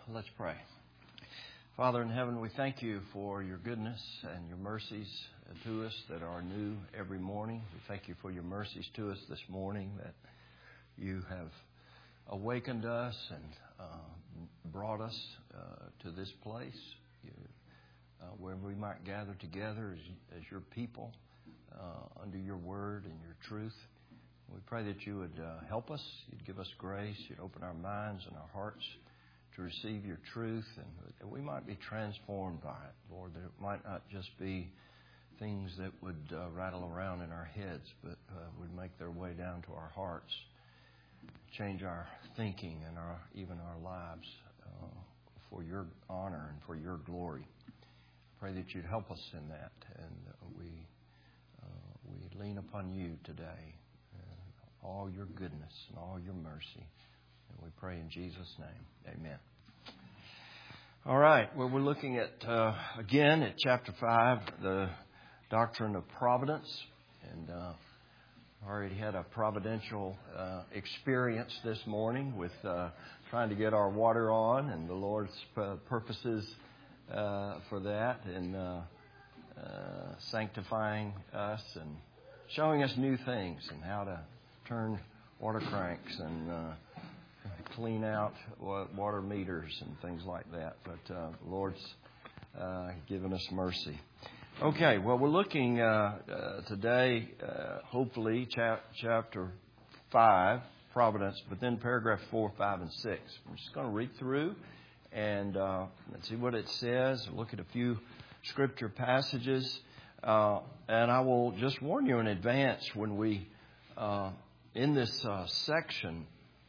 Let's pray. Father in heaven, we thank you for your goodness and your mercies to us that are new every morning. We thank you for your mercies to us this morning, that you have awakened us and brought us to this place where we might gather together as your people under your word and your truth. We pray that you would help us, you'd give us grace, you'd open our minds and our hearts to receive your truth, and that we might be transformed by it, Lord, that it might not just be things that would rattle around in our heads, but would make their way down to our hearts, change our thinking and even our lives for your honor and for your glory. Pray that you'd help us in that, and we lean upon you today, all your goodness and all your mercy. And we pray in Jesus' name. Amen. All right. Well, we're looking at, again, at chapter 5, the doctrine of providence. And already had a providential experience this morning with trying to get our water on and the Lord's purposes for that, and sanctifying us and showing us new things and how to turn water cranks and clean out water meters and things like that. But the Lord's given us mercy. Okay, well, we're looking today, hopefully, chapter 5, Providence, but then paragraph 4, 5, and 6. We're just going to read through and let's see what it says. Look at a few scripture passages. And I will just warn you in advance when we, in this section,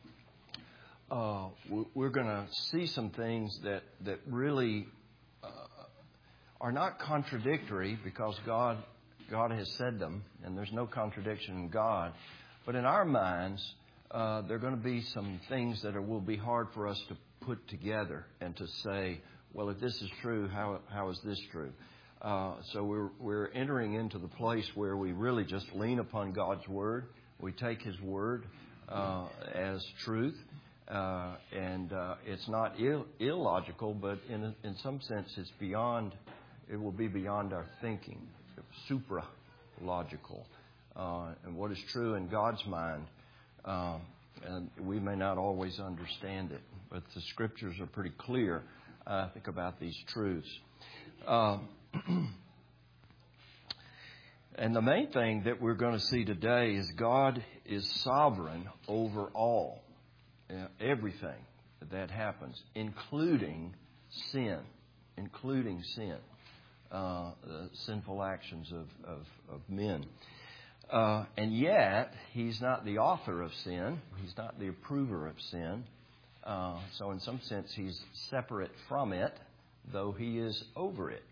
we're going to see some things that really are not contradictory, because God has said them, and there's no contradiction in God. But in our minds, there are going to be some things that will be hard for us to put together and to say, well, if this is true, how is this true? So we're entering into the place where we really just lean upon God's Word. We take His Word as truth. And it's not illogical, but in some sense it will be beyond our thinking, supra-logical. And what is true in God's mind, and we may not always understand it, but the Scriptures are pretty clear, I think, about these truths. And the main thing that we're going to see today is God is sovereign over all. Everything that happens, including sin, the sinful actions of men. And yet, He's not the author of sin. He's not the approver of sin. So in some sense, He's separate from it, though He is over it,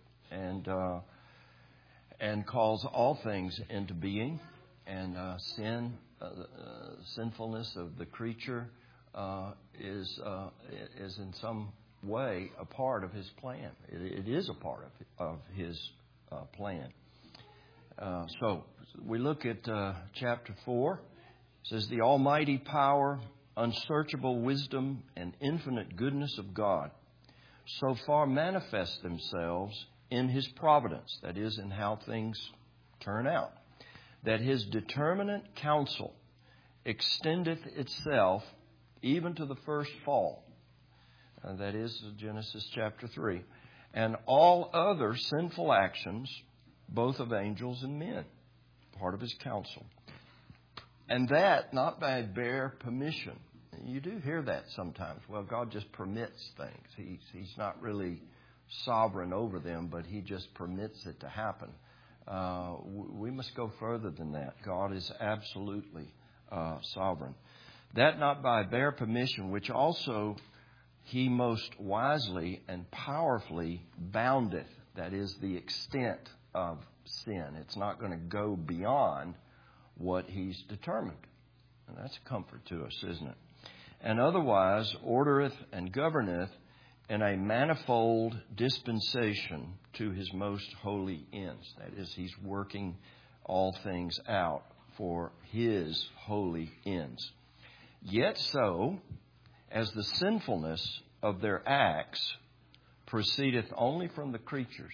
and calls all things into being. And sinfulness of the creature is in some way a part of His plan. It is a part of His plan. So we look at chapter 4. It says, the almighty power, unsearchable wisdom, and infinite goodness of God so far manifest themselves in His providence, that is, in how things turn out, that His determinate counsel extendeth itself even to the first fall. That is Genesis chapter 3. And all other sinful actions, both of angels and men, part of His counsel. And that not by bare permission. You do hear that sometimes. Well, God just permits things. He's not really sovereign over them, but He just permits it to happen. We must go further than that. God is absolutely sovereign. That not by bare permission, which also He most wisely and powerfully boundeth. That is the extent of sin. It's not going to go beyond what He's determined. And that's a comfort to us, isn't it? And otherwise ordereth and governeth in a manifold dispensation to His most holy ends. That is, He's working all things out for His holy ends. Yet so, as the sinfulness of their acts proceedeth only from the creatures.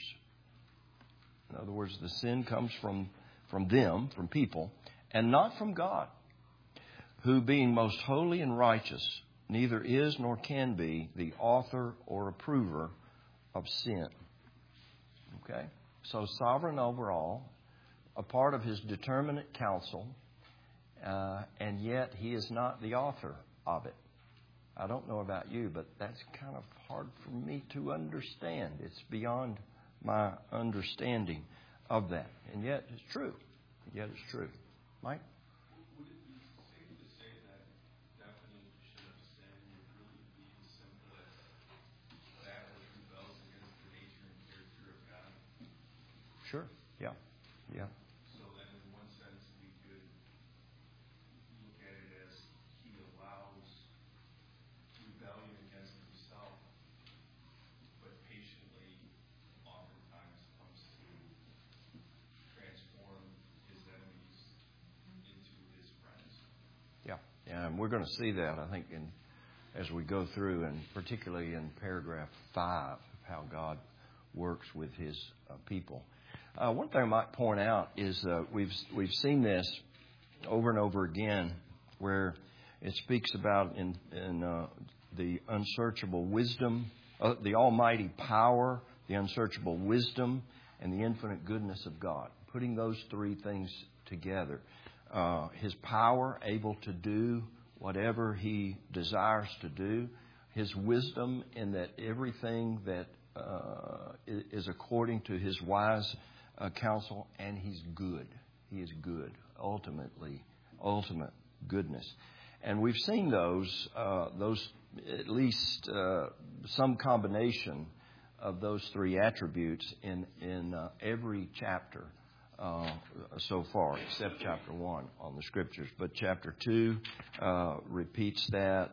In other words, the sin comes from them, from people, and not from God, who being most holy and righteous, neither is nor can be the author or approver of sin. Okay? So sovereign over all, a part of His determinate counsel, and yet He is not the author of it. I don't know about you, but that's kind of hard for me to understand. It's beyond my understanding of that. And yet it's true. Yet it's true. Mike? Would it be safe to say that definition of sin would really be as simple as that which rebels against the nature and character of God? Sure. Yeah. Yeah. So then in one sense we could look at it as He allows rebellion against Himself, but patiently oftentimes comes to transform His enemies into His friends. Yeah. And we're going to see that, I think, as we go through, and particularly in paragraph 5, how God works with His people. One thing I might point out is we've seen this over and over again, where it speaks about in the unsearchable wisdom, the almighty power, the unsearchable wisdom, and the infinite goodness of God. Putting those three things together. His power, able to do whatever He desires to do. His wisdom, in that everything that is according to His wise counsel, and He's good. He is good, ultimate goodness. And we've seen those at least some combination of those three attributes in every chapter so far, except chapter 1 on the Scriptures. But chapter 2 repeats that,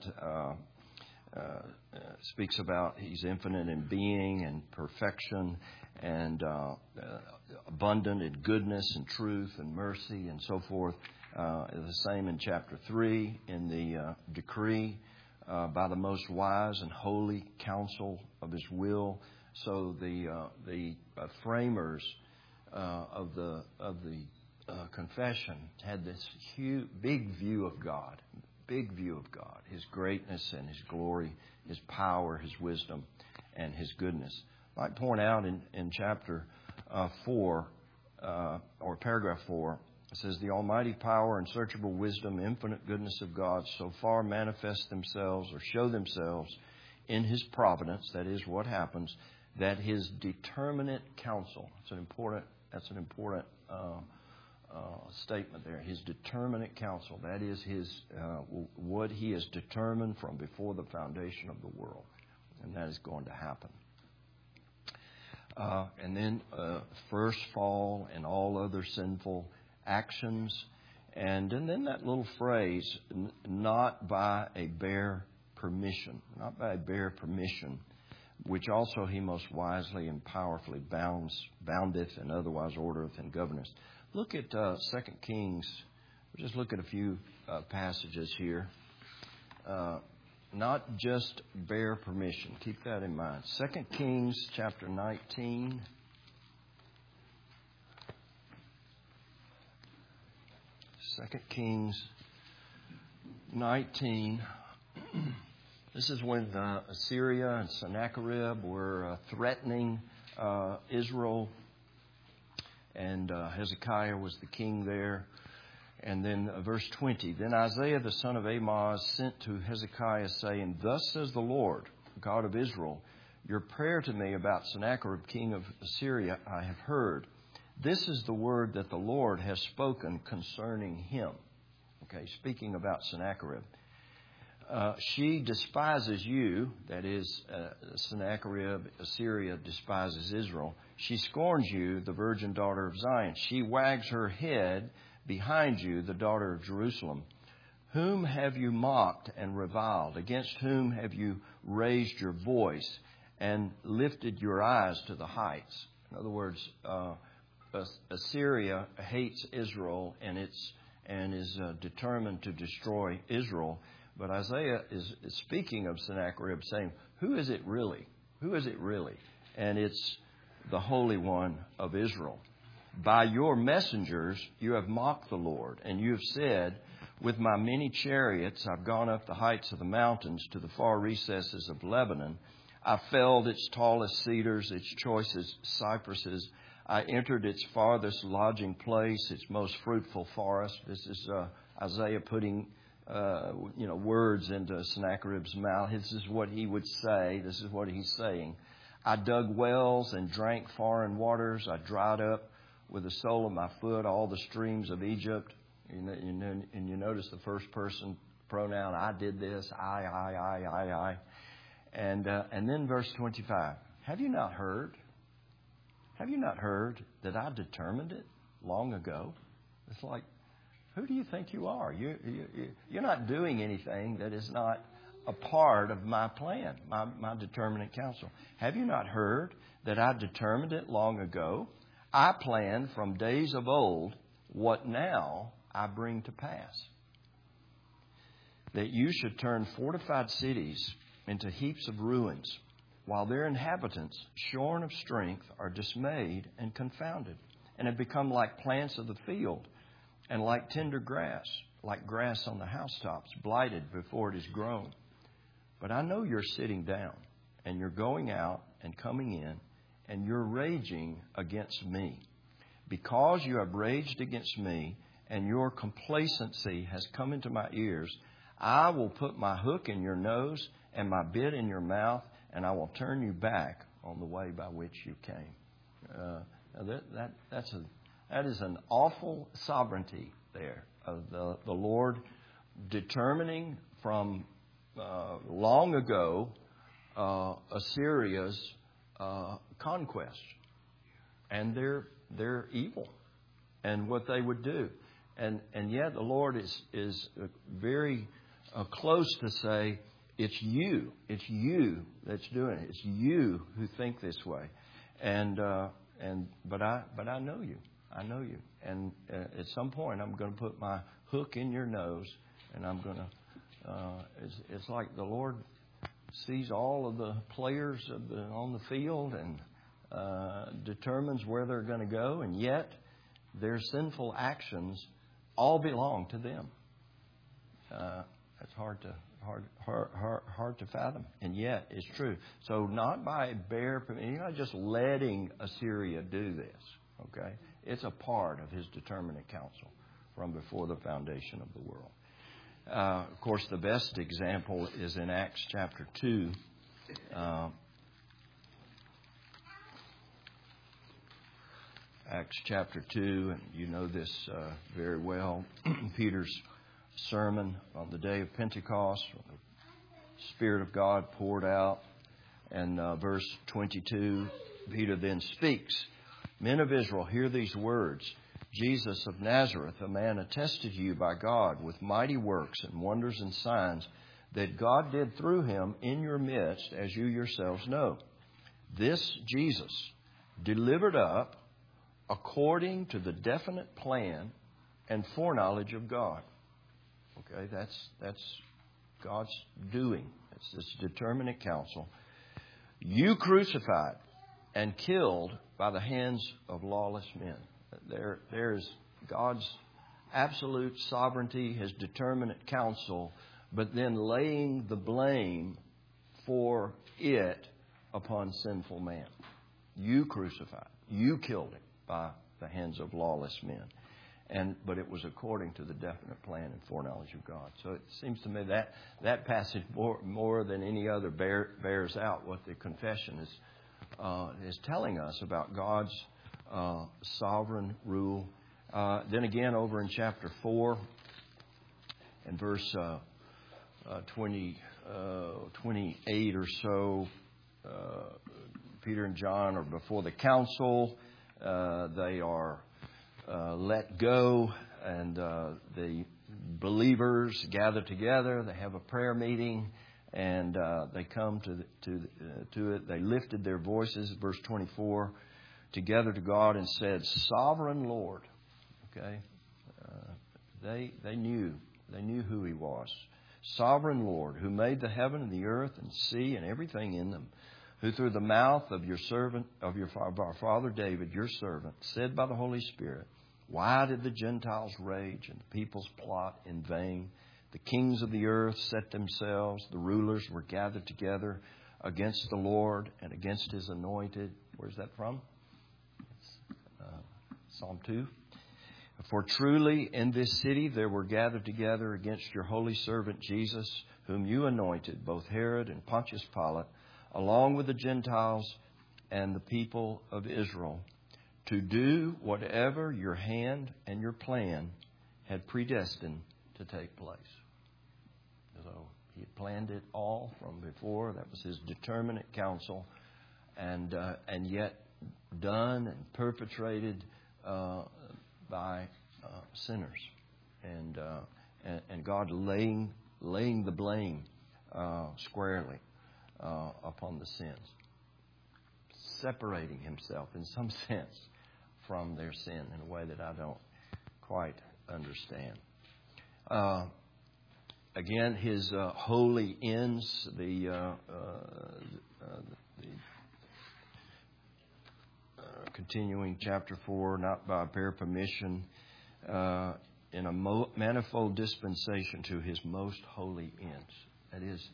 speaks about He's infinite in being and perfection, and abundant in goodness and truth and mercy and so forth. The same in chapter 3 in the decree by the most wise and holy counsel of His will. So the framers of the confession had this big view of God, His greatness and His glory, His power, His wisdom, and His goodness. I might point out in chapter 4, or paragraph 4, it says, the almighty power, unsearchable wisdom, infinite goodness of God so far manifest themselves or show themselves in His providence, that is what happens, that His determinate counsel, that's an important statement there, His determinate counsel, that is what He has determined from before the foundation of the world, and that is going to happen. And then first fall and all other sinful actions. And then that little phrase, not by a bare permission, which also He most wisely and powerfully boundeth and otherwise ordereth and governeth. Look at 2 Kings. We'll just look at a few passages here. Not just bare permission. Keep that in mind. 2 Kings chapter 19. 2 Kings 19. This is when Assyria and Sennacherib were threatening Israel, and Hezekiah was the king there. And then verse 20, then Isaiah the son of Amoz sent to Hezekiah, saying, thus says the Lord, God of Israel, your prayer to me about Sennacherib, king of Assyria, I have heard. This is the word that the Lord has spoken concerning him. Okay, speaking about Sennacherib. She despises you, that is, Sennacherib, Assyria despises Israel. She scorns you, the virgin daughter of Zion. She wags her head behind you, the daughter of Jerusalem. Whom have you mocked and reviled? Against whom have you raised your voice and lifted your eyes to the heights? In other words, Assyria hates Israel and is determined to destroy Israel. But Isaiah is speaking of Sennacherib, saying, who is it really? Who is it really? And it's the Holy One of Israel. By your messengers you have mocked the Lord, and you have said, with my many chariots I've gone up the heights of the mountains to the far recesses of Lebanon. I felled its tallest cedars, its choicest cypresses. I entered its farthest lodging place, its most fruitful forest. This is Isaiah putting words into Sennacherib's mouth. This is what he would say. This is what he's saying. I dug wells and drank foreign waters. I dried up with the sole of my foot all the streams of Egypt. And you notice the first person pronoun, I did this, I. And then verse 25, have you not heard? Have you not heard that I determined it long ago? It's like, who do you think you are? You're not doing anything that is not a part of my plan, my determinate counsel. Have you not heard that I determined it long ago? I planned from days of old what now I bring to pass. That you should turn fortified cities into heaps of ruins, while their inhabitants, shorn of strength, are dismayed and confounded, and have become like plants of the field, and like tender grass, like grass on the housetops, blighted before it is grown. But I know you're sitting down, and you're going out and coming in, and you're raging against me. Because you have raged against me, and your complacency has come into my ears, I will put my hook in your nose and my bit in your mouth, and I will turn you back on the way by which you came. That is an awful sovereignty there of the Lord determining from long ago Assyria's conquest and their evil and what they would do. And yet the Lord is very close to say, it's you that's doing it. It's you who think this way. But I know you. I know you. And at some point I'm going to put my hook in your nose, and I'm going to. It's like the Lord sees all of the players on the field and determines where they're going to go, and yet their sinful actions all belong to them. It's hard to fathom, and yet it's true. So not by bare, you're not just letting Assyria do this. Okay, it's a part of His determinate counsel from before the foundation of the world. Of course, the best example is in Acts chapter 2. Acts chapter 2, and you know this very well. Peter's sermon on the day of Pentecost, the Spirit of God poured out. And verse 22, Peter then speaks, Men of Israel, hear these words. Jesus of Nazareth, a man attested to you by God with mighty works and wonders and signs that God did through him in your midst, as you yourselves know. This Jesus, delivered up according to the definite plan and foreknowledge of God. Okay, that's God's doing. It's this determinate counsel. You crucified and killed by the hands of lawless men. There's God's absolute sovereignty, His determinate counsel, but then laying the blame for it upon sinful man. You crucified. You killed him by the hands of lawless men. But it was according to the definite plan and foreknowledge of God. So it seems to me that passage more than any other bears out what the confession is telling us about God's sovereign rule. Then again, over in chapter 4 and verse 28 or so, Peter and John are before the council. They are let go, and the believers gather together. They have a prayer meeting, and they come to it. They lifted their voices, verse 24, together to God and said, Sovereign Lord. Okay, they knew who He was. sovereign Lord, who made the heaven and the earth and sea and everything in them, who through the mouth of our father David, your servant, said by the Holy Spirit, why did the Gentiles rage and the peoples plot in vain? The kings of the earth set themselves, the rulers were gathered together against the Lord and against His anointed. Where's that from? Psalm 2. For truly in this city there were gathered together against your holy servant Jesus, whom you anointed, both Herod and Pontius Pilate, along with the Gentiles and the people of Israel, to do whatever your hand and your plan had predestined to take place. So He had planned it all from before. That was His determinate counsel, and yet done and perpetrated by sinners, and God laying the blame squarely upon the sins, separating Himself in some sense from their sin in a way that I don't quite understand. Again, His holy ends, continuing chapter 4, not by bare permission, in a manifold dispensation to His most holy ends. That is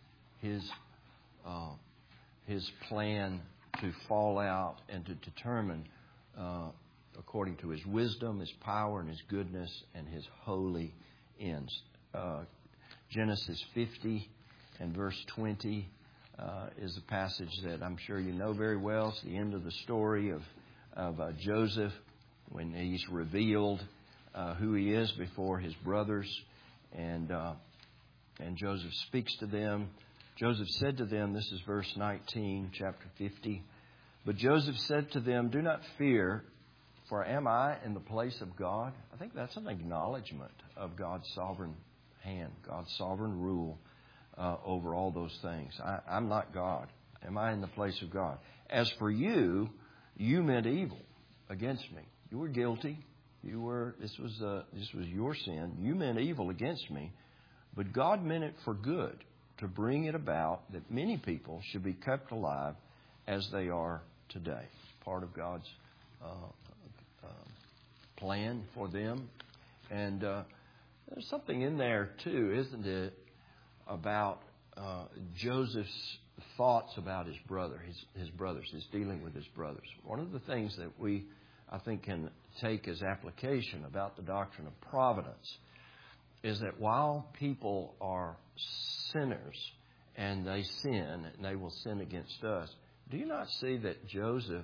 His plan to fall out and to determine, according to His wisdom, His power, and His goodness, and His holy ends. Genesis 50 and verse 20 is a passage that I'm sure you know very well. It's the end of the story of Joseph, when he's revealed who he is before his brothers, and Joseph speaks to them. Joseph said to them, this is verse 19, chapter 50, but Joseph said to them, do not fear, for am I in the place of God? I think that's an acknowledgement of God's sovereign hand, God's sovereign rule over all those things. I'm not God. Am I in the place of God? As for you, you meant evil against me. You were guilty. This was your sin. You meant evil against me, but God meant it for good, to bring it about that many people should be kept alive as they are today. It's part of God's plan for them. And there's something in there too, isn't it, about Joseph's thoughts about his brothers, his dealing with his brothers. One of the things that we, I think, can take as application about the doctrine of providence is that while people are sinners and they sin, and they will sin against us, do you not see that Joseph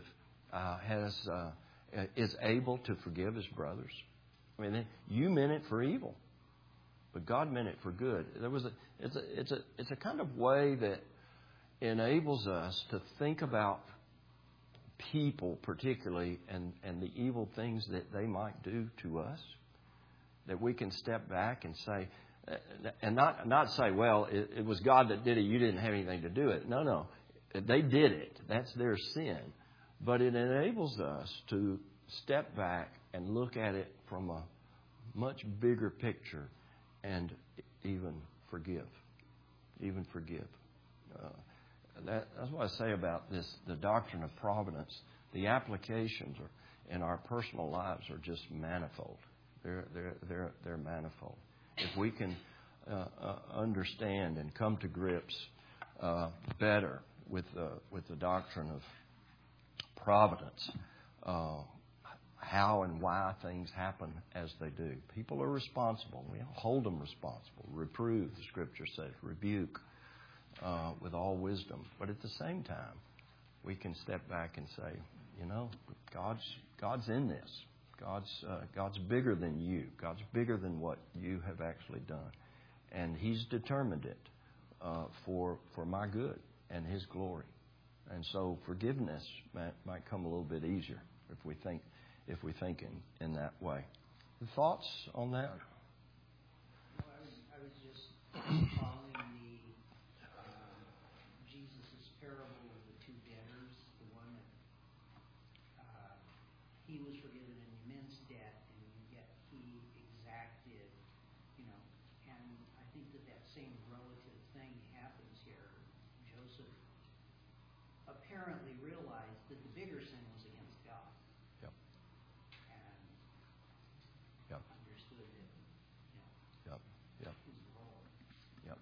is able to forgive his brothers? I mean, you meant it for evil, but God meant it for good. It's a kind of way that enables us to think about people particularly and the evil things that they might do to us, that we can step back and say, and not say, well, it was God that did it, you didn't have anything to do it. No, they did it. That's their sin. But it enables us to step back and look at it from a much bigger picture and even forgive. That's what I say about this, the doctrine of providence. The applications in our personal lives are just manifold. They're manifold. If we can understand and come to grips better with the doctrine of providence, how and why things happen as they do. People are responsible. We hold them responsible. Reprove, the Scripture says. Rebuke with all wisdom. But at the same time, we can step back and say, God's in this. God's bigger than you. God's bigger than what you have actually done. And He's determined it for my good and His glory. And so forgiveness might come a little bit easier if we think in that way. The thoughts on that? Well, I was just following Jesus' parable of the two debtors, the one that he was forgiven an immense debt, and yet he exacted, and I think that same relative thing happens here. Joseph apparently realized that the bigger sin was against God. Yep. And Yep. understood that, Yep. Yep. his role. Yep.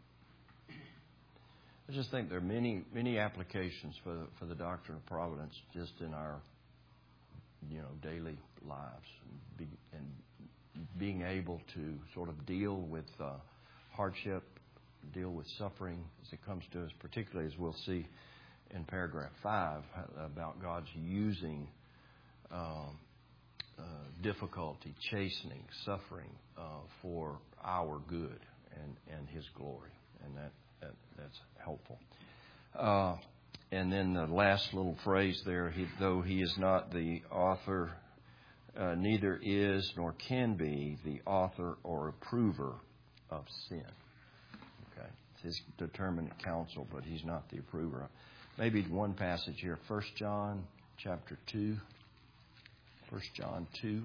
I just think there are many applications for the doctrine of providence just in our daily lives, and being able to sort of deal with hardship, deal with suffering as it comes to us, particularly as we'll see in paragraph 5 about God's using difficulty, chastening, suffering for our good and His glory, and that's helpful. And then the last little phrase there, though He is not the author, neither is nor can be the author or approver of sin. Okay, it's His determinate counsel, but He's not the approver. Maybe one passage here, 1 John chapter 2. 1 John 2.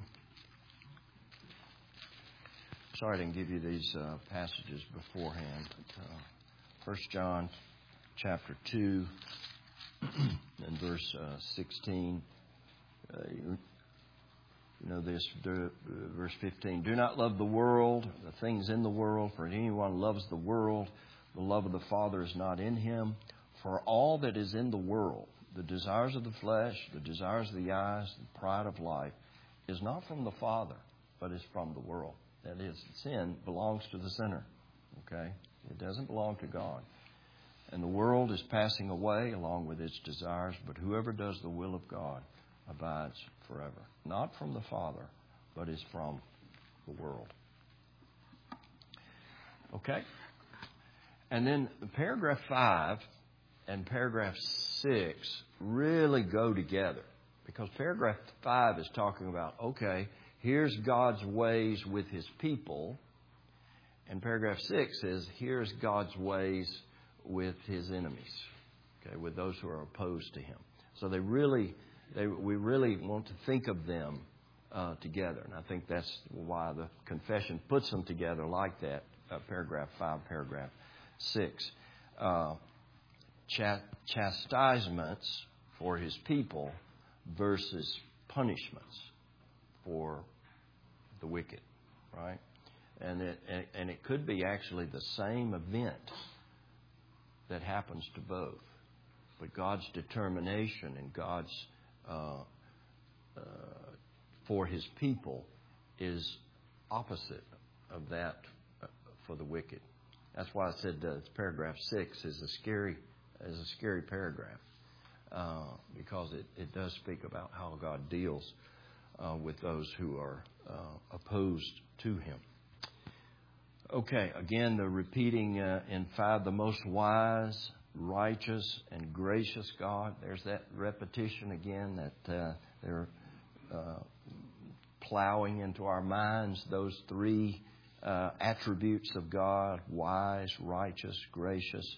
Sorry I didn't give you these passages beforehand. But 1 John chapter 2 and verse 16. You know this, verse 15. Do not love the world, the things in the world, for if anyone loves the world, the love of the Father is not in him. For all that is in the world, the desires of the flesh, the desires of the eyes, the pride of life, is not from the Father, but is from the world. That is, sin belongs to the sinner. Okay? It doesn't belong to God. And the world is passing away along with its desires, but whoever does the will of God abides forever. Not from the Father, but is from the world. Okay? And then paragraph 5 and paragraph 6 really go together. Because paragraph 5 is talking about, okay, here's God's ways with His people. And paragraph 6 is, here's God's ways with His enemies. Okay, with those who are opposed to Him. So we really want to think of them together. And I think that's why the confession puts them together like that, paragraph 5, paragraph 6. Chastisements for His people versus punishments for the wicked, right? And it could be actually the same event that happens to both, but God's determination and God's for His people is opposite of that for the wicked. That's why I said paragraph 6 is a scary paragraph, because it does speak about how God deals with those who are opposed to Him. Okay, again, the repeating in 5, the most wise, righteous, and gracious God. There's that repetition again that they're plowing into our minds, those 3 attributes of God, wise, righteous, gracious,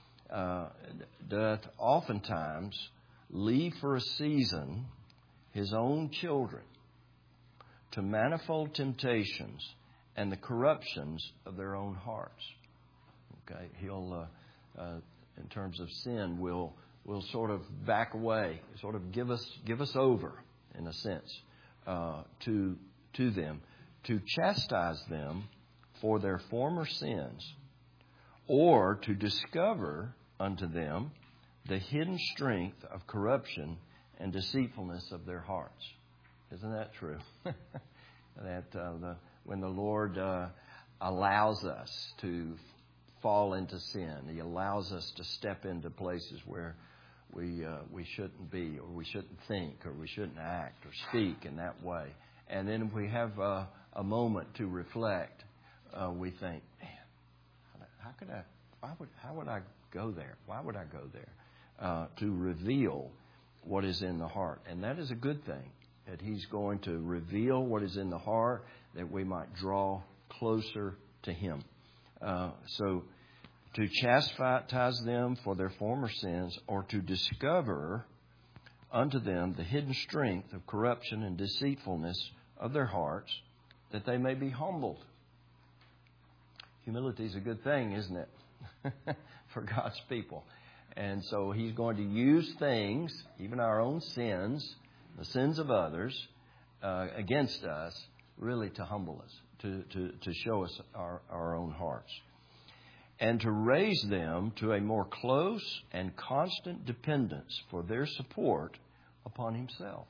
doth oftentimes leave for a season His own children to manifold temptations and the corruptions of their own hearts. Okay, He'll, in terms of sin, will sort of back away, sort of give us over, in a sense, to them, to chastise them for their former sins, or to discover unto them the hidden strength of corruption and deceitfulness of their hearts. Isn't that true? That when the Lord allows us to fall into sin, He allows us to step into places where we shouldn't be, or we shouldn't think, or we shouldn't act or speak in that way. And then if we have a moment to reflect, we think, man, how would I go there? Why would I go there? To reveal what is in the heart. And that is a good thing, that He's going to reveal what is in the heart, that we might draw closer to Him. So to chastise them for their former sins, or to discover unto them the hidden strength of corruption and deceitfulness of their hearts, that they may be humbled Humility is a good thing, isn't it? For God's people. And so He's going to use things, even our own sins, the sins of others, against us, really to humble us, to show us our own hearts. And to raise them to a more close and constant dependence for their support upon Himself.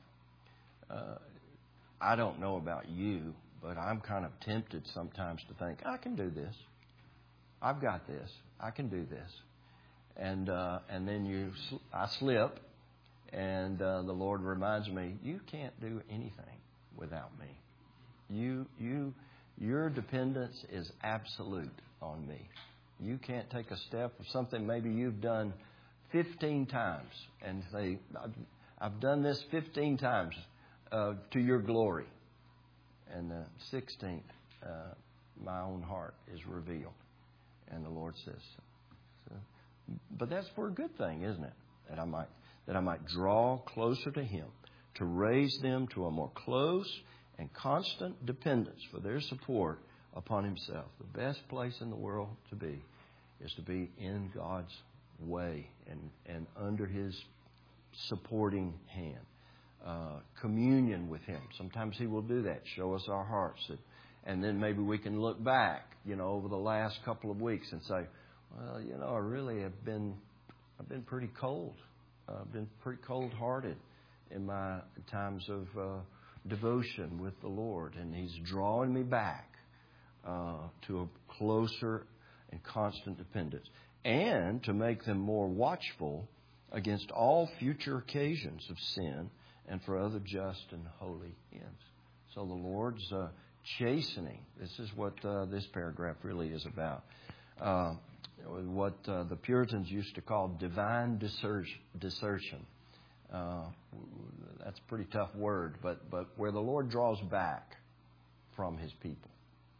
I don't know about you, but I'm kind of tempted sometimes to think, I can do this. I've got this. I can do this. And then I slip, and the Lord reminds me, you can't do anything without me. Your dependence is absolute on me. You can't take a step of something maybe you've done 15 times and say, I've done this 15 times to your glory. And the 16th, my own heart is revealed. And the Lord says, so. But that's for a good thing, isn't it? That I might draw closer to Him, to raise them to a more close and constant dependence for their support upon Himself. The best place in the world to be is to be in God's way and under His supporting hand. Communion with Him. Sometimes He will do that, show us our hearts. And then maybe we can look back, over the last couple of weeks and say, well, I really I've been pretty cold. I've been pretty cold-hearted in my times of devotion with the Lord. And He's drawing me back to a closer and constant dependence. And to make them more watchful against all future occasions of sin and for other just and holy ends. So the Lord's chastening. This is what this paragraph really is about. What the Puritans used to call divine desertion. That's a pretty tough word, but where the Lord draws back from His people,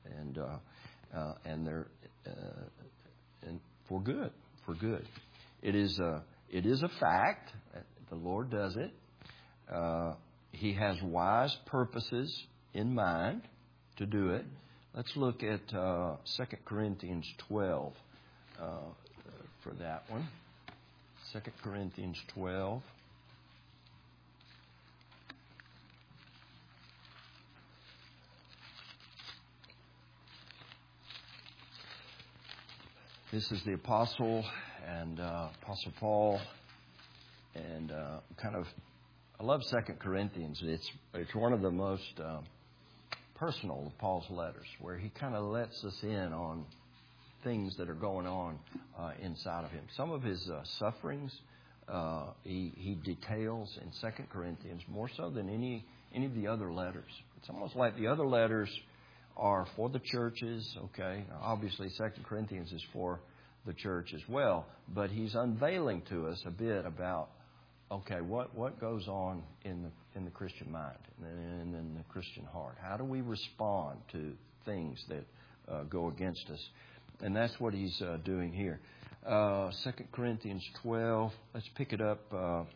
and they're and for good. It is a fact. The Lord does it. He has wise purposes in mind to do it. Let's look at 2 Corinthians 12 for that one. 2 Corinthians 12. This is the Apostle Paul, and I love 2 Corinthians. It's one of the most personal of Paul's letters, where he kind of lets us in on things that are going on inside of him. Some of his sufferings he details in 2 Corinthians more so than any of the other letters. It's almost like the other letters are for the churches, okay? Now, obviously, 2 Corinthians is for the church as well, but he's unveiling to us a bit about, okay, what goes on in the Christian mind and in the Christian heart? How do we respond to things that go against us? And that's what he's doing here. 2 Corinthians 12, let's pick it up,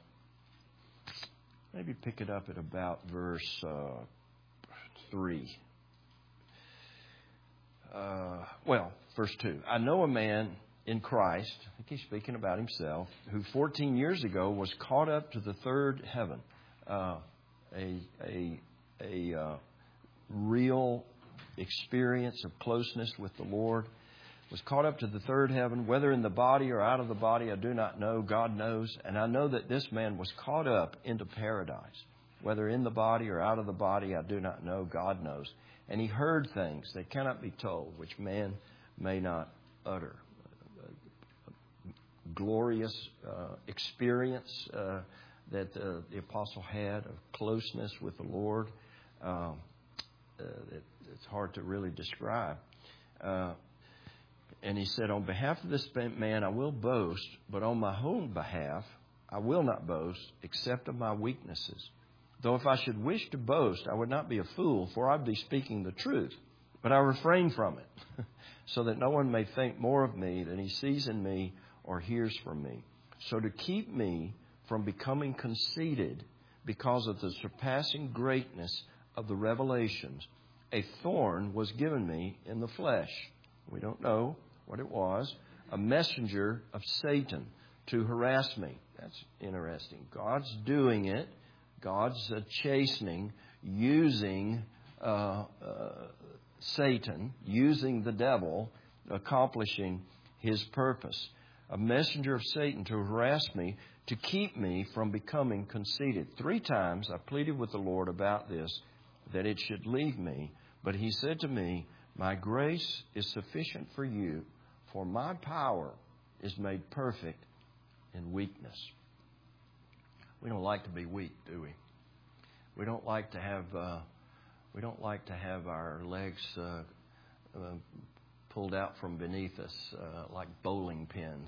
maybe pick it up at about verse 3. Verse 2. I know a man in Christ, I think he's speaking about himself, who 14 years ago was caught up to the third heaven. A real experience of closeness with the Lord. Was caught up to the third heaven, whether in the body or out of the body, I do not know. God knows. And I know that this man was caught up into paradise. Whether in the body or out of the body, I do not know. God knows. And he heard things that cannot be told, which man may not utter. Glorious experience that the apostle had of closeness with the Lord. It's hard to really describe. And he said, on behalf of this man, I will boast, but on my own behalf, I will not boast, except of my weaknesses. Though if I should wish to boast, I would not be a fool, for I'd be speaking the truth. But I refrain from it, so that no one may think more of me than he sees in me or hears from me. So to keep me from becoming conceited because of the surpassing greatness of the revelations, a thorn was given me in the flesh, We don't know what it was. A messenger of Satan to harass me. That's interesting. God's doing it. God's chastening, using Satan, using the devil, accomplishing his purpose. A messenger of Satan to harass me, to keep me from becoming conceited. 3 times I pleaded with the Lord about this, that it should leave me. But He said to me, my grace is sufficient for you, for my power is made perfect in weakness. We don't like to be weak, do we? We don't like to have our legs pulled out from beneath us like bowling pins,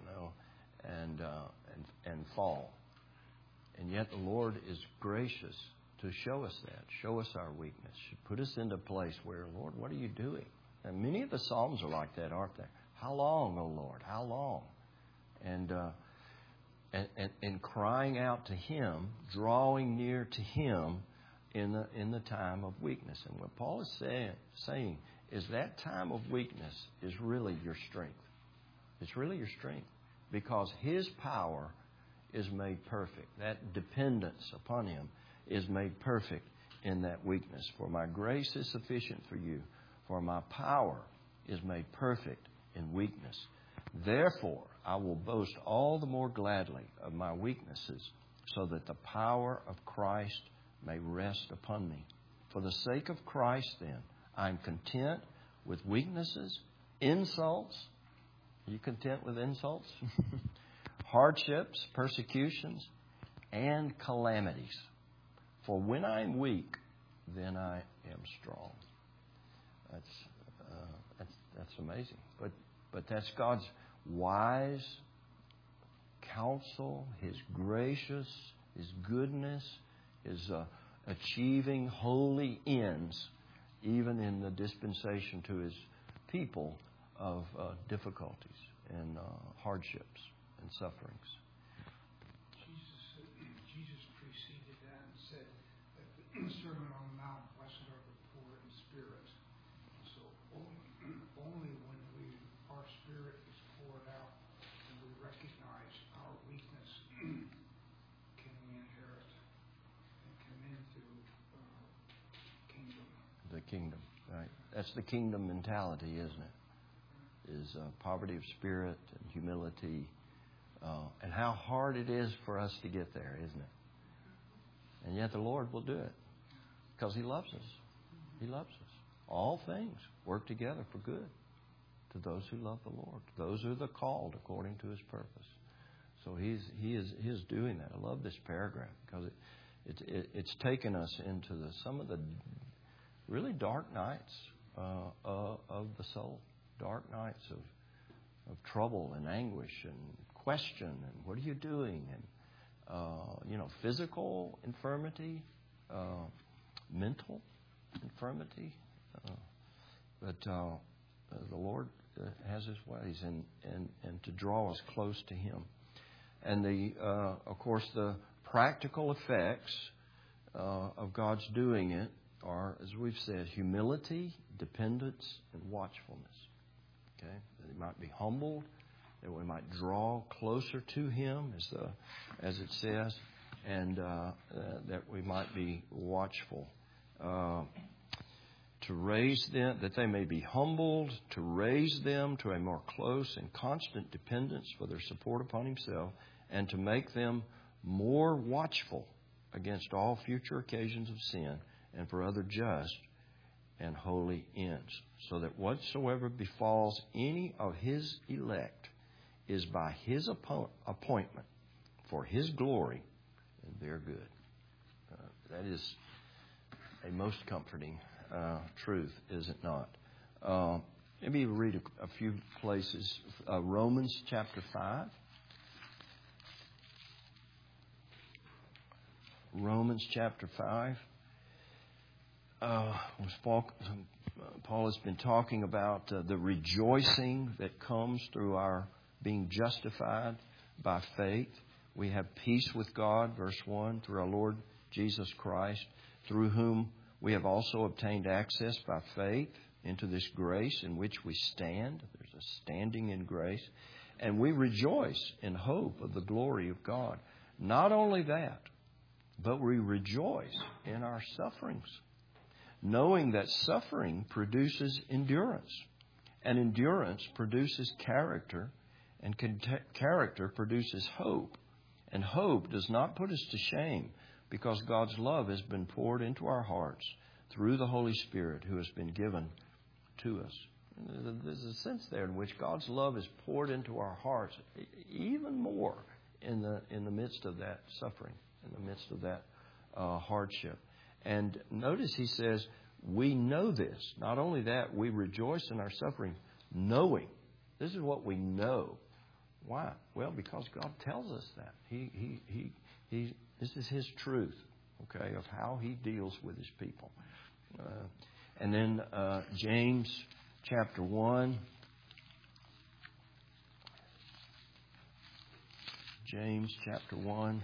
and fall. And yet the Lord is gracious to show us that, show us our weakness, put us into a place where, Lord, what are you doing? And many of the Psalms are like that, aren't they? How long, O Lord? How long? And crying out to Him, drawing near to Him in the time of weakness. And what Paul is saying is that time of weakness is really your strength. It's really your strength, because His power is made perfect. That dependence upon Him is made perfect in that weakness. For my grace is sufficient for you, for my power is made perfect in weakness. Therefore, I will boast all the more gladly of my weaknesses, so that the power of Christ may rest upon me. For the sake of Christ, then, I am content with weaknesses, insults. Are you content with insults? Hardships, persecutions, and calamities. For when I am weak, then I am strong. That's amazing. But that's God's wise counsel, His gracious, His goodness, His achieving holy ends, even in the dispensation to His people of difficulties and hardships and sufferings. Jesus preceded that and said that the Sermon on the Mount, blessed are the poor in spirit. So only when our spirit is poured out and we recognize our weakness can we inherit and come into kingdom. The kingdom, right? That's the kingdom mentality, isn't it? Is poverty of spirit and humility, and how hard it is for us to get there, isn't it? And yet the Lord will do it because He loves us. He loves us. All things work together for good to those who love the Lord. Those who are the called according to His purpose. So He is doing that. I love this paragraph because it's taken us into some of the really dark nights of the soul. Dark nights of trouble and anguish and question and what are you doing, and physical infirmity, mental infirmity, but the Lord has His ways and to draw us close to Him. And of course the practical effects of God's doing it are, as we've said, humility, dependence, and watchfulness. Okay, that He might be humbled, that we might draw closer to Him, as it says, and that we might be watchful. To raise them, that they may be humbled, to raise them to a more close and constant dependence for their support upon Himself, and to make them more watchful against all future occasions of sin and for other just and holy ends, so that whatsoever befalls any of His elect is by His appointment for His glory and their good. That is a most comforting truth, is it not? Maybe read a few places. Romans chapter 5. Romans chapter 5. Paul has been talking about the rejoicing that comes through our being justified by faith. We have peace with God, verse 1, through our Lord Jesus Christ, through whom we have also obtained access by faith into this grace in which we stand. There's a standing in grace. And we rejoice in hope of the glory of God. Not only that, but we rejoice in our sufferings, knowing that suffering produces endurance, and endurance produces character, and character produces hope. And hope does not put us to shame, because God's love has been poured into our hearts through the Holy Spirit who has been given to us. There's a sense there in which God's love is poured into our hearts even more in the midst of that suffering, in the midst of that hardship. And notice he says, we know this. Not only that, we rejoice in our suffering, knowing. This is what we know. Why? Well, because God tells us that. This is His truth, okay, of how He deals with His people. And then James chapter 1. James chapter 1.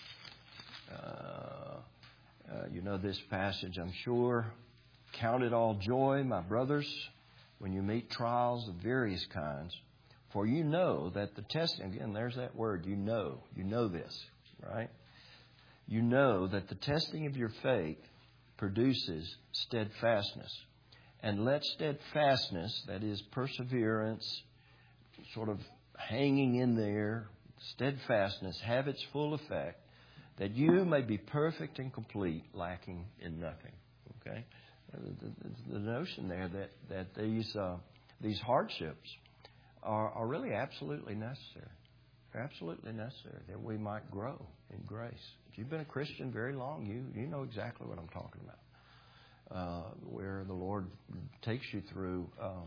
You know this passage, I'm sure. Count it all joy, my brothers, when you meet trials of various kinds. For you know that the testing, again, there's that word, you know this, right? You know that the testing of your faith produces steadfastness. And let steadfastness, that is perseverance, sort of hanging in there, steadfastness, have its full effect, that you may be perfect and complete, lacking in nothing. Okay? The notion there that these hardships are really absolutely necessary. They're absolutely necessary that we might grow in grace. If you've been a Christian very long, you know exactly what I'm talking about. Where the Lord takes you through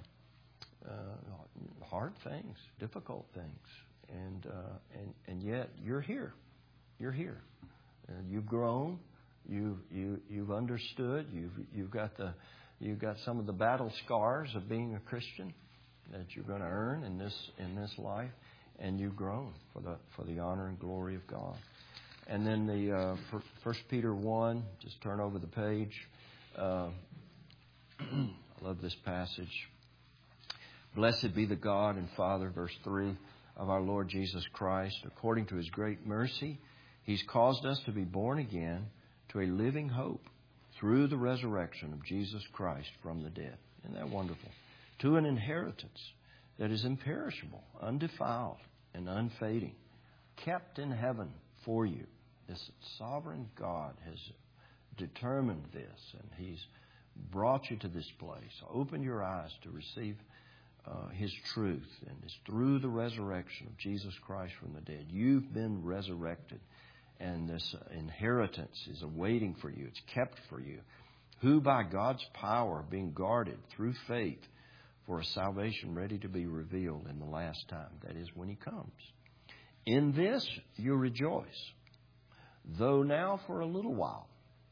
hard things, difficult things, and yet you're here. You're here. You've grown. You've understood. You've got some of the battle scars of being a Christian that you're going to earn in this life, and you've grown for the honor and glory of God. And then the 1 Peter 1. Just turn over the page. I love this passage. Blessed be the God and Father, verse 3, of our Lord Jesus Christ. According to His great mercy, He's caused us to be born again to a living hope through the resurrection of Jesus Christ from the dead. Isn't that wonderful? To an inheritance that is imperishable, undefiled, and unfading, kept in heaven for you. This sovereign God has determined this, and He's brought you to this place. Open your eyes to receive His truth, and it's through the resurrection of Jesus Christ from the dead. You've been resurrected, and this inheritance is awaiting for you. It's kept for you, who by God's power being guarded through faith for a salvation ready to be revealed in the last time, that is, when He comes. In this you rejoice, though now for a little while,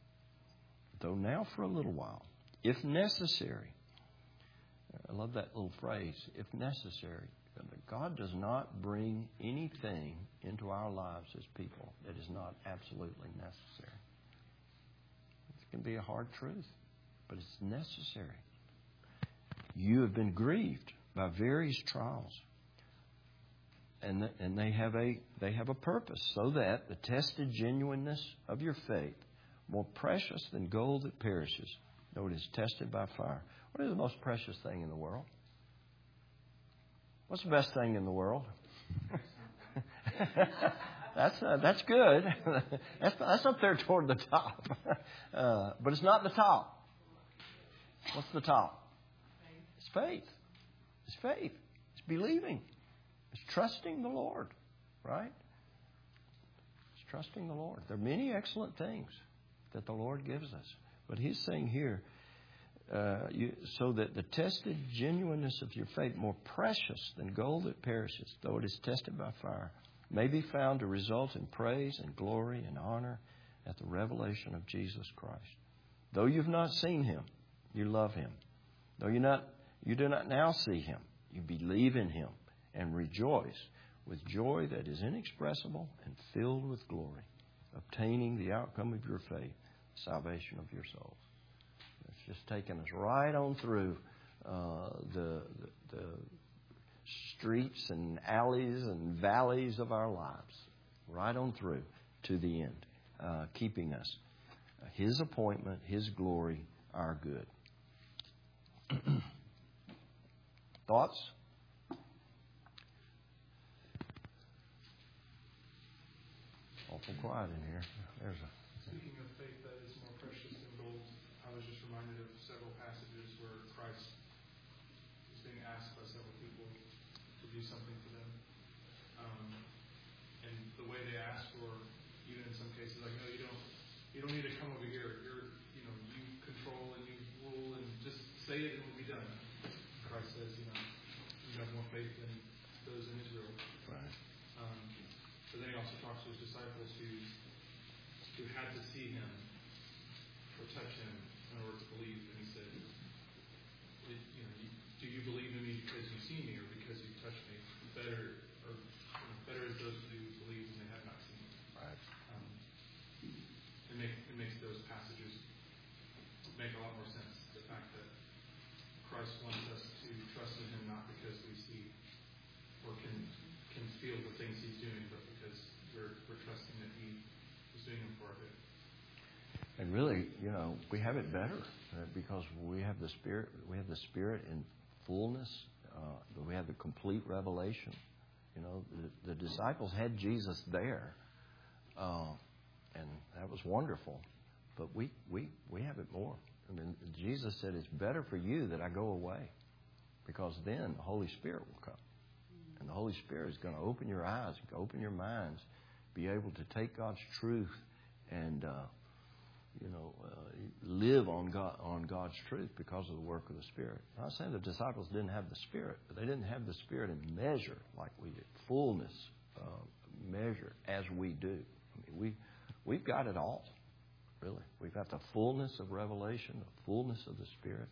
if necessary. I love that little phrase, if necessary. God does not bring anything into our lives as people that is not absolutely necessary. It can be a hard truth, but it's necessary. You have been grieved by various trials, and they have a purpose, so that the tested genuineness of your faith, more precious than gold that perishes, though it is tested by fire. What is the most precious thing in the world? What's the best thing in the world? That's good. That's up there toward the top. But it's not the top. What's the top? It's faith. It's faith. It's believing. It's trusting the Lord. Right? It's trusting the Lord. There are many excellent things that the Lord gives us. But He's saying here, so that the tested genuineness of your faith, more precious than gold that perishes, though it is tested by fire, may be found to result in praise and glory and honor at the revelation of Jesus Christ. Though you've not seen Him, you love Him. Though you do not now see Him, you believe in Him and rejoice with joy that is inexpressible and filled with glory, obtaining the outcome of your faith, salvation of your souls. It's just taken us right on through the streets and alleys and valleys of our lives, right on through to the end, keeping us. His appointment, His glory, our good. Thoughts? Awful quiet in here. Speaking of faith that is more precious than gold, I was just reminded of several passages where Christ is being asked by several people to do something for them. And the way they ask for, even in some cases, like, no, you don't need to come over here. You control and you rule and just say it and it will be done. Christ says, you have more faith than those in Israel. Right. But then he also talks to his disciples who had to see him or touch him in order to believe. And he said, do you believe in me because you see me or because you touch me? Better is those who believe and they have not seen me. Right. It makes those passages make a lot more sense. The fact that Christ wants us to trust in him not because we see or can feel the things he's doing, but because we're trusting that he is doing them for our good. And really, we have it better because we have the Spirit. We have the Spirit in fullness. We have the complete revelation. The disciples had Jesus there, and that was wonderful. But we have it more. I mean, Jesus said, "It's better for you that I go away, because then the Holy Spirit will come, and the Holy Spirit is going to open your eyes, open your minds, be able to take God's truth and live on God's truth because of the work of the Spirit." I'm not saying the disciples didn't have the Spirit, but they didn't have the Spirit in measure like we did, fullness measure as we do. I mean, we've got it all, really. We've got the fullness of revelation, the fullness of the Spirit.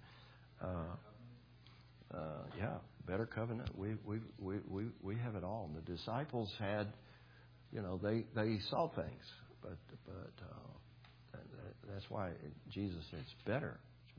Better covenant. We have it all. And the disciples had, they saw things, but that's why Jesus said it's better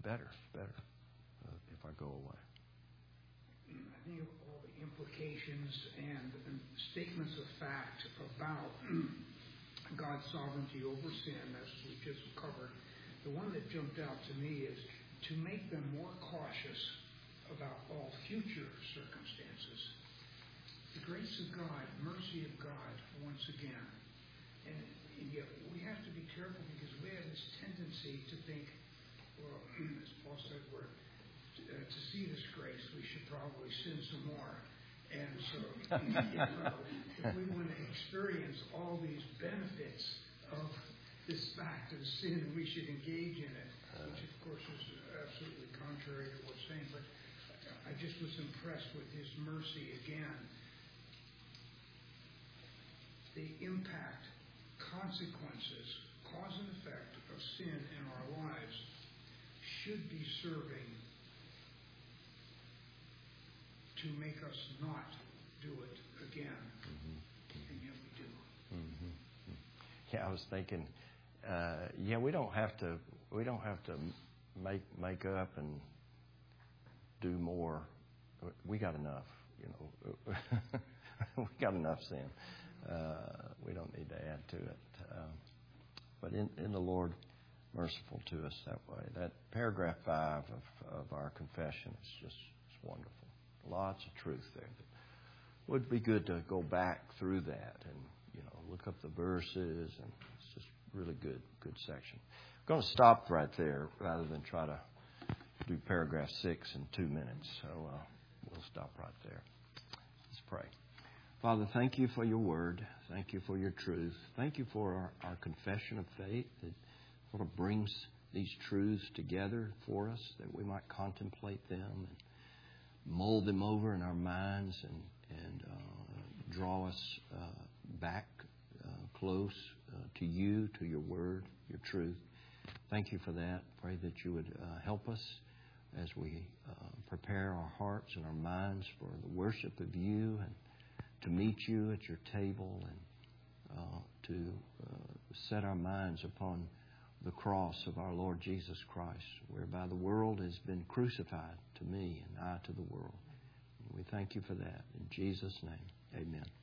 if I go away. I think of all the implications and statements of fact about God's sovereignty over sin, as we just covered. The one that jumped out to me is to make them more cautious about all future circumstances. The grace of God, mercy of God, once again. And yet we have to be careful because we have this tendency to think, well, as Paul said, to see this grace, we should probably sin some more. And so, if we want to experience all these benefits of this fact of sin, we should engage in it, which of course is absolutely contrary to what's saying. But I just was impressed with his mercy again. The impact, consequences, cause and effect of sin in our lives should be serving to make us not do it again. Mm-hmm. And yet we do. Mm-hmm. Yeah, I was thinking, we don't have to make up and do more. We got enough, we got enough sin. We don't need to add to it. But in the Lord, merciful to us that way. That paragraph 5 of our confession is just wonderful. Lots of truth there. That would be good to go back through that and look up the verses, and it's just really good section. I'm going to stop right there rather than try to do paragraph 6 in 2 minutes. So we'll stop right there. Let's pray. Father, thank you for your word. Thank you for your truth. Thank you for our confession of faith that sort of brings these truths together for us, that we might contemplate them and mold them over in our minds and draw us back close to you, to your word, your truth. Thank you for that. Pray that you would help us as we prepare our hearts and our minds for the worship of you and to meet you at your table and to set our minds upon the cross of our Lord Jesus Christ, whereby the world has been crucified to me and I to the world. We thank you for that. In Jesus' name, amen.